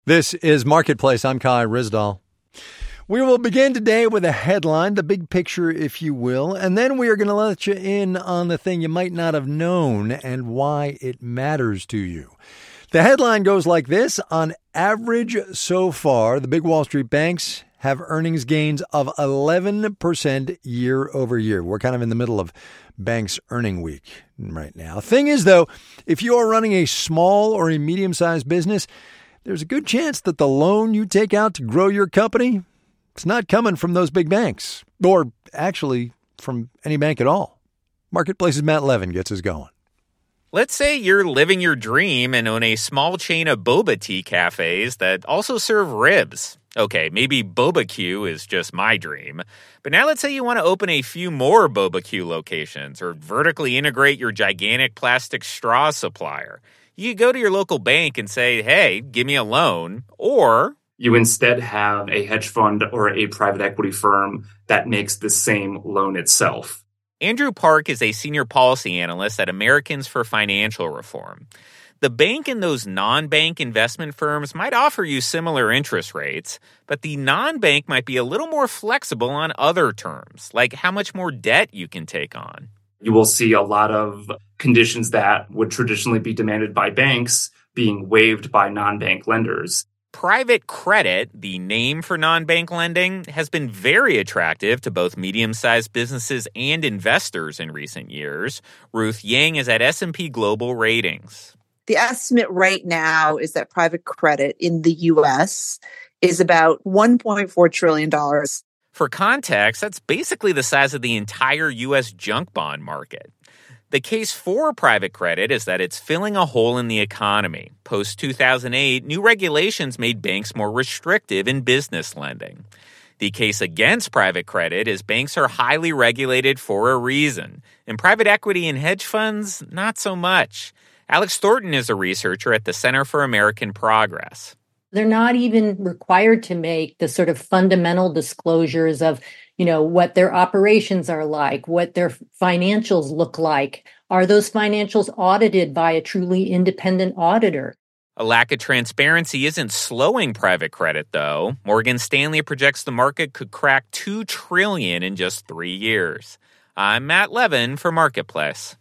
This is Marketplace. I'm Kai Ryssdal. We will begin today with a headline, the big picture, if you will, and then we are going to let you in on the thing you might not have known and why it matters to you. The headline goes like this. On average so far, the big Wall Street banks have earnings gains of 11% year over year. We're kind of in the middle of banks earning week right now. Thing is, though, if you are running a small or a medium-sized business, there's a good chance that the loan you take out to grow your company, it's not coming from those big banks, or actually from any bank at all. Marketplace's Matt Levin gets us going. Let's say you're living your dream and own a small chain of boba tea cafes that also serve ribs. Okay, maybe Boba Q is just my dream. But now let's say you want to open a few more Boba Q locations or vertically integrate your gigantic plastic straw supplier. You go to your local bank and say, hey, give me a loan, or you instead have a hedge fund or a private equity firm that makes the same loan itself. Andrew Park is a senior policy analyst at Americans for Financial Reform. The bank and those non-bank investment firms might offer you similar interest rates, but the non-bank might be a little more flexible on other terms, like how much more debt you can take on. You will see a lot of conditions that would traditionally be demanded by banks being waived by non-bank lenders. Private credit, the name for non-bank lending, has been very attractive to both medium-sized businesses and investors in recent years. Ruth Yang is at S&P Global Ratings. The estimate right now is that private credit in the U.S. is about $1.4 trillion. For context, that's basically the size of the entire U.S. junk bond market. The case for private credit is that it's filling a hole in the economy. Post-2008, new regulations made banks more restrictive in business lending. The case against private credit is banks are highly regulated for a reason. And private equity and hedge funds, not so much. Alex Thornton is a researcher at the Center for American Progress. They're not even required to make the sort of fundamental disclosures of, what their operations are like, what their financials look like. Are those financials audited by a truly independent auditor? A lack of transparency isn't slowing private credit, though. Morgan Stanley projects the market could crack $2 trillion in just 3 years. I'm Matt Levin for Marketplace.